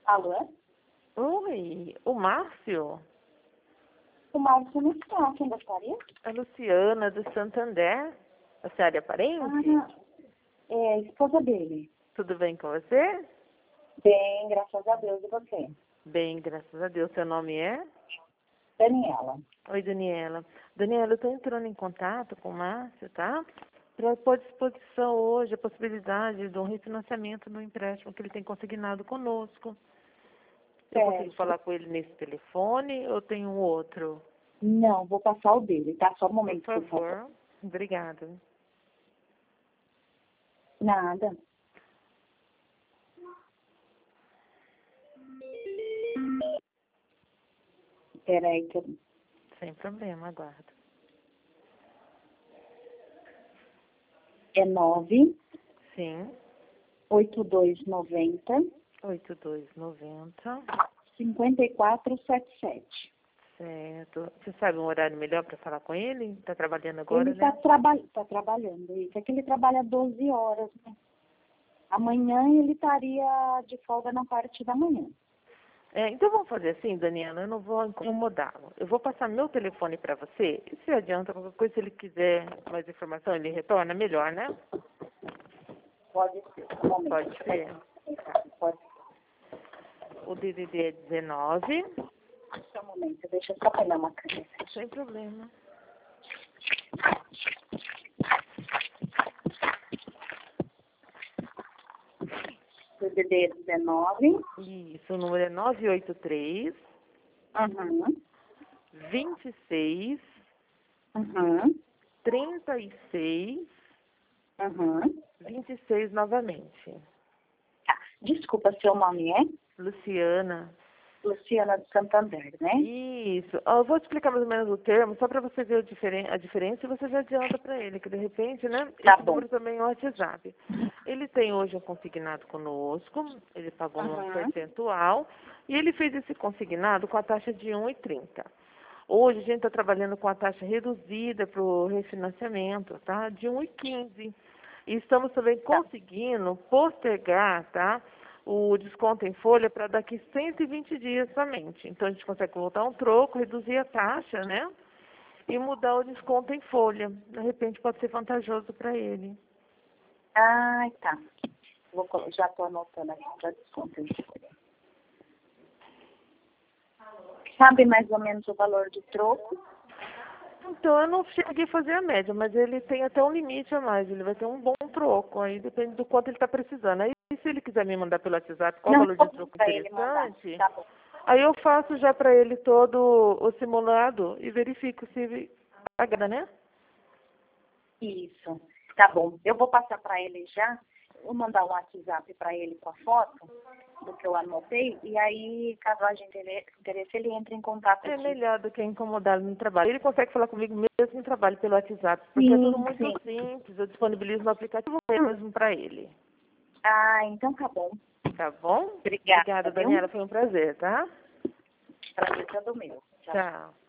Alô? Oi, o Márcio? O Márcio não está. Quem gostaria? A Luciana, do Santander. A senhora é parente? Ah, é a esposa dele. Tudo bem com você? Bem, graças a Deus. E você? Bem, graças a Deus. Seu nome é? Daniela. Oi, Daniela. Daniela, eu estou entrando em contato com o Márcio, tá? Para pôr à disposição hoje a possibilidade de um refinanciamento do empréstimo que ele tem consignado conosco. Eu consigo Certo. falar com ele nesse telefone ou tem um outro? Não, vou passar o dele, tá? Só um Por momento, por favor. favor. Obrigada. Nada. Peraí, que eu... Sem problema, aguardo. É 9 Sim. 8290 8290. 5477. Certo. Você sabe um horário melhor para falar com ele? Está trabalhando agora, Ele né? tá trabalhando. Isso é que ele trabalha 12 horas, né? Amanhã ele estaria de folga na parte da manhã. Então vamos fazer assim, Daniela, eu não vou incomodá-lo. Eu vou passar meu telefone para você. E se adianta qualquer coisa, se ele quiser mais informação, ele retorna, melhor, né? Pode ser. Um momento. Pode ser. Pode ser. O DDD é 19. Só um momento, deixa eu só pegar uma caneta. Sem problema. O DD é 19. Isso, o número é 983 Uhum. 26 Uhum. 36 Uhum. 26 novamente. Tá. Desculpa, seu nome é? Luciana. Luciana do Santander, né? Isso. Eu vou te explicar mais ou menos o termo, só para você ver a diferença e você já adianta para ele, que de repente, né? Tá Esse bom. número também é o WhatsApp. Ele tem hoje um consignado conosco, ele pagou um Uhum. percentual e ele fez esse consignado com a taxa de 1,30. Hoje a gente está trabalhando com a taxa reduzida para o refinanciamento, tá? De 1,15. E estamos também conseguindo postergar, tá? O desconto em folha para daqui 120 dias somente. Então a gente consegue voltar um troco, reduzir a taxa, né? E mudar o desconto em folha. De repente pode ser vantajoso para ele. Ah, tá. Já estou anotando aqui para desconto. Sabe mais ou menos o valor do troco? Então eu não cheguei a fazer a média, mas ele tem até um limite a mais. Ele vai ter um bom troco. Aí depende do quanto ele está precisando. Aí se ele quiser me mandar pelo WhatsApp qual o Não, valor de troco para ele mandar. interessante, Tá bom. aí eu faço já para ele todo o simulado e verifico se agrada, né? Isso. Tá bom. Eu vou passar para ele já. Vou mandar um WhatsApp para ele com a foto do que eu anotei. E aí, caso haja interesse, ele entra em contato É aqui. melhor do que incomodá-lo no trabalho. Ele consegue falar comigo mesmo no trabalho pelo WhatsApp, porque é tudo Sim, muito sim. simples. Eu disponibilizo no aplicativo mesmo para ele. Ah, então tá bom. Tá bom? Obrigada, Obrigada, viu? Daniela. Foi um prazer, tá? Prazer todo meu. Tchau. Tchau.